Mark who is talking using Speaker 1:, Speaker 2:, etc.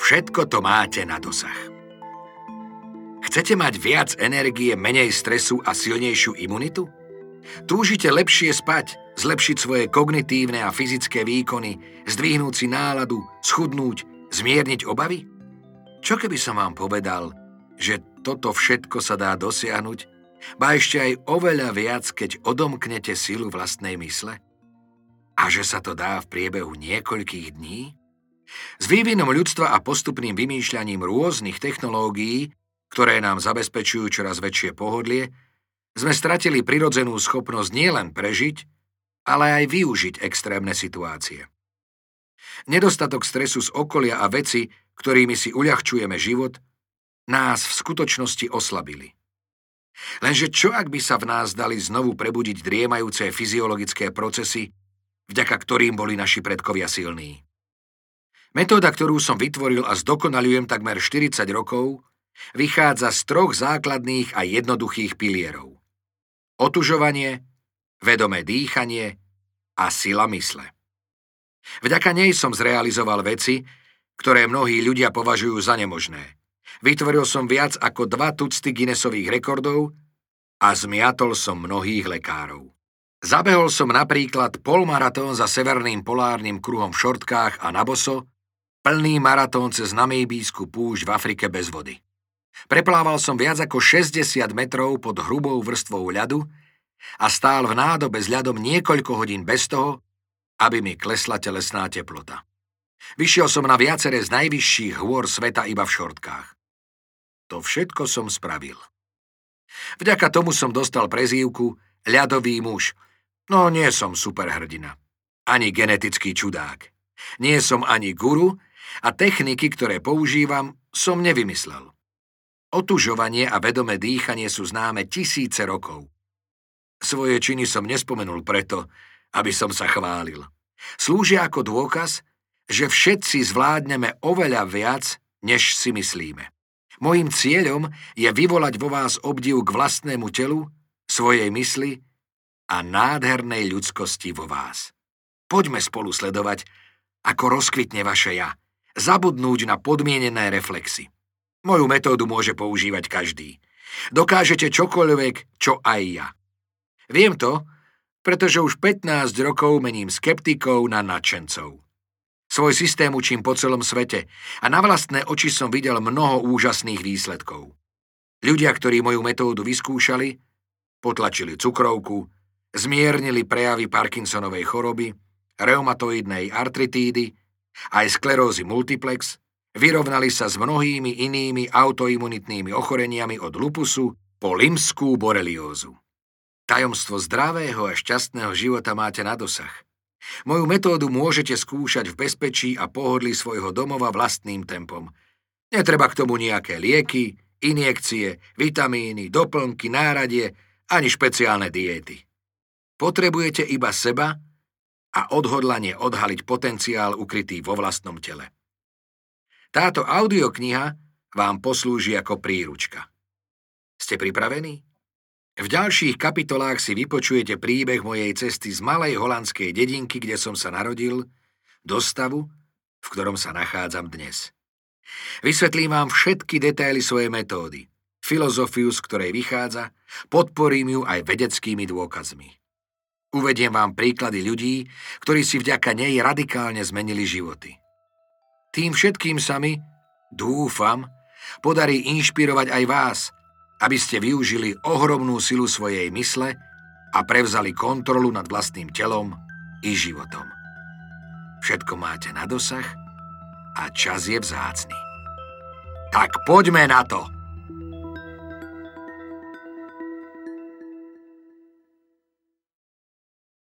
Speaker 1: Všetko to máte na dosah. Chcete mať viac energie, menej stresu a silnejšiu imunitu? Túžite lepšie spať, zlepšiť svoje kognitívne a fyzické výkony, zdvihnúť si náladu, schudnúť, zmierniť obavy? Čo keby som vám povedal, že toto všetko sa dá dosiahnuť, ba ešte aj oveľa viac, keď odomknete silu vlastnej mysle? A že sa to dá v priebehu niekoľkých dní? S vývinom ľudstva a postupným vymýšľaním rôznych technológií, ktoré nám zabezpečujú čoraz väčšie pohodlie, sme stratili prirodzenú schopnosť nielen prežiť, ale aj využiť extrémne situácie. Nedostatok stresu z okolia a veci, ktorými si uľahčujeme život, nás v skutočnosti oslabili. Lenže čo ak by sa v nás dali znovu prebudiť driemajúce fyziologické procesy, vďaka ktorým boli naši predkovia silní? Metóda, ktorú som vytvoril a zdokonaľujem takmer 40 rokov, vychádza z 3 základných a jednoduchých pilierov. Otužovanie, vedomé dýchanie a sila mysle. Vďaka nej som zrealizoval veci, ktoré mnohí ľudia považujú za nemožné. Vytvoril som viac ako 2 tucty Guinnessových rekordov a zmiatol som mnohých lekárov. Zabehol som napríklad polmaratón za severným polárnym kruhom v šortkách a na boso, plný maratón cez namíbijskú púšť v Afrike bez vody. Preplával som viac ako 60 metrov pod hrubou vrstvou ľadu a stál v nádobe s ľadom niekoľko hodín bez toho, aby mi klesla telesná teplota. Vyšiel som na viaceré z najvyšších hôr sveta iba v šortkách. To všetko som spravil. Vďaka tomu som dostal prezývku ľadový muž. No nie som superhrdina, ani genetický čudák. Nie som ani guru a techniky, ktoré používam, som nevymyslel. Otužovanie a vedomé dýchanie sú známe tisíce rokov. Svoje činy som nespomenul preto, aby som sa chválil. Slúžia ako dôkaz, že všetci zvládneme oveľa viac, než si myslíme. Mojím cieľom je vyvolať vo vás obdiv k vlastnému telu, svojej mysli a nádhernej ľudskosti vo vás. Poďme spolu sledovať, ako rozkvitne vaše ja, zabudnúť na podmienené reflexy. Moju metódu môže používať každý. Dokážete čokoľvek, čo aj ja. Viem to, pretože už 15 rokov mením skeptikov na nadšencov. Svoj systém učím po celom svete a na vlastné oči som videl mnoho úžasných výsledkov. Ľudia, ktorí moju metódu vyskúšali, potlačili cukrovku, zmiernili prejavy Parkinsonovej choroby, reumatoidnej artritídy, aj sklerózy multiplex, vyrovnali sa s mnohými inými autoimunitnými ochoreniami od lupusu po limskú boreliózu. Tajomstvo zdravého a šťastného života máte na dosah. Moju metódu môžete skúšať v bezpečí a pohodlí svojho domova vlastným tempom. Netreba k tomu nejaké lieky, injekcie, vitamíny, doplnky, náradie ani špeciálne diéty. Potrebujete iba seba a odhodlanie odhaliť potenciál ukrytý vo vlastnom tele. Táto audiokniha vám poslúži ako príručka. Ste pripravení? V ďalších kapitolách si vypočujete príbeh mojej cesty z malej holandskej dedinky, kde som sa narodil, do stavu, v ktorom sa nachádzam dnes. Vysvetlím vám všetky detaily svojej metódy, filozofiu, z ktorej vychádza, podporím ju aj vedeckými dôkazmi. Uvediem vám príklady ľudí, ktorí si vďaka nej radikálne zmenili životy. Tým všetkým sa mi, dúfam, podarí inšpirovať aj vás, aby ste využili ohromnú silu svojej mysle a prevzali kontrolu nad vlastným telom i životom. Všetko máte na dosah a čas je vzácny. Tak poďme na to!